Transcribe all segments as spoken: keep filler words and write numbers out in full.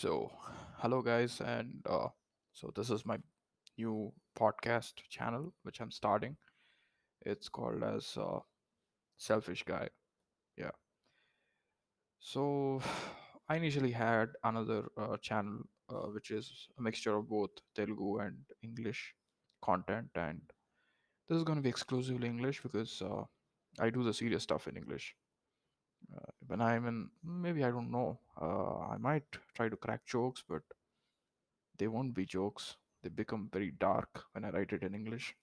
So, hello guys, and uh, so this is my new podcast channel which I'm starting. It's called as uh, Selfish Guy. Yeah. So, I initially had another uh, channel uh, which is a mixture of both Telugu and English content, and this is going to be exclusively English because uh, I do the serious stuff in English. Uh, when I'm in, maybe I don't know. Uh, I might try to crack jokes, but they won't be jokes. They become very dark when I write it in English.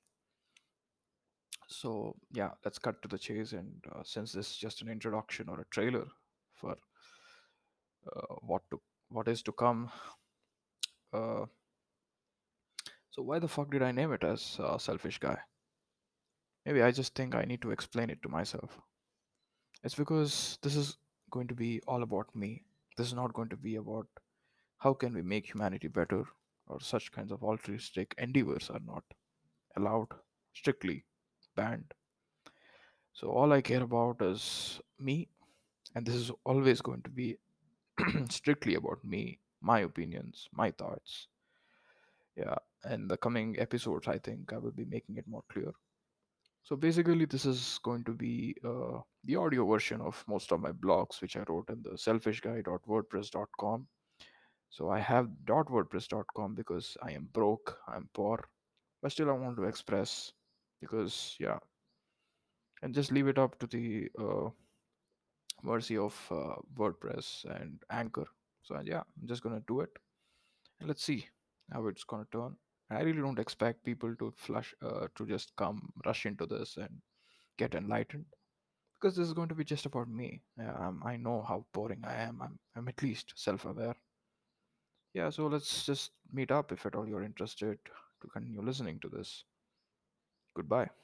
So yeah, let's cut to the chase. And uh, since this is just an introduction or a trailer for uh, what to what is to come, uh, so why the fuck did I name it as uh, Selfish Guy? Maybe I just think I need to explain it to myself. It's because this is going to be all about me. This is not going to be about how can we make humanity better, or such kinds of altruistic endeavors are not allowed, strictly banned. So all I care about is me, and this is always going to be strictly about me, my opinions, my thoughts. Yeah, and the coming episodes, I think I will be making it more clear. So basically, this is going to be uh, the audio version of most of my blogs, which I wrote in the selfish guy dot wordpress dot com. So I have .wordpress dot com because I am broke, I'm poor, but still I want to express because yeah, and just leave it up to the uh, mercy of uh, WordPress and Anchor. So yeah, I'm just gonna do it, and let's see how it's gonna turn. I really don't expect people to flush uh, to just come rush into this and get enlightened because this is going to be just about me. Yeah, um, I know how boring I am. I'm I'm at least self-aware. Yeah, so let's just meet up if at all you're interested to continue listening to this. Goodbye.